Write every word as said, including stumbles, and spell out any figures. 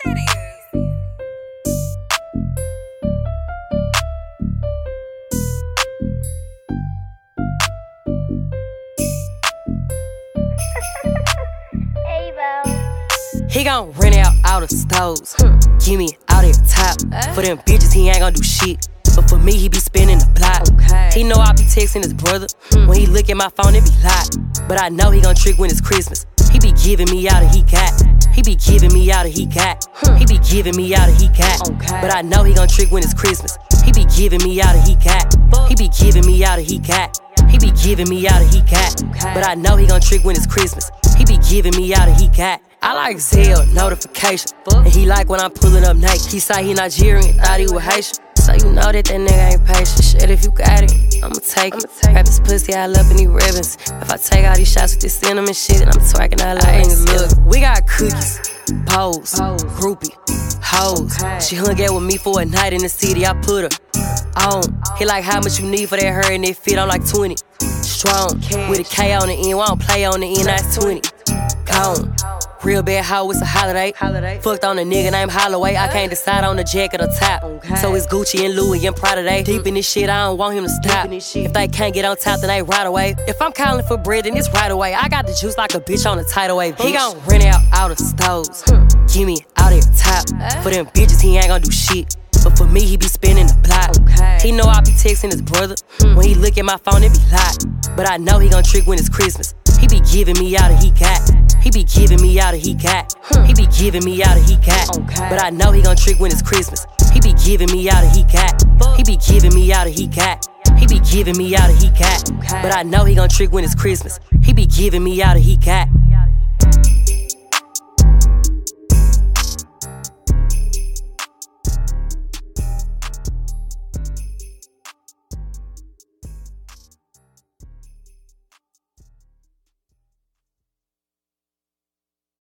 He gon' rent out all the stores. Give me all that top. For them bitches, he ain't gon' do shit. But for me, he be spinning the block. He know I be texting his brother. When he look at my phone, it be locked. But I know he gon' trick when it's Christmas. He be giving me all that he got. He be giving me all that he got. He be giving me all that he got. But I know he gon' trick when it's Christmas. He be giving me all that he got. He be giving me all that he got. He be giving me all that he got. But I know he gon' trick when it's Christmas. He be giving me all that he got. I like Zelle notification, and he like when I'm pulling up naked. He say he Nigerian, thought he was Haitian. So you know that that nigga ain't patient. Shit, if you got it, I'ma take it. Wrap his pussy all up in these ribbons. If I take all these shots with this cinnamon shit, and I'm twerking all over his look. We got cookies, pose, groupie, hoes. She hung out with me for a night in the city. I put her on. He like how much you need for that hair and that fit. I'm like twenty, strong with a K on the end. We don't play on the end. That's twenty. Gone. Real bad hoe, it's a holiday. holiday. Fucked on a nigga named Holloway. I can't decide on the jacket or top. Okay. So it's Gucci and Louis and Prada. They deep in this shit, I don't want him to stop. If they can't get on top, then they right away. If I'm calling for bread, then it's right away. I got the juice like a bitch on the tidal wave. He gon' rent out all the stores. Give me all that top. For them bitches, he ain't gon' do shit. But for me, he be spinning the block. Okay. He know I be texting his brother. When he look at my phone, it be locked. But I know he gon' trick when it's Christmas. He be giving me all that he got. He be giving me all that he got. He be giving me all that he got. But I know he gon' trick when it's Christmas. He be giving me all that he got. He be giving me all that he got. He be giving me all that he got. But I know he gon' trick when it's Christmas. He be giving me all that he got.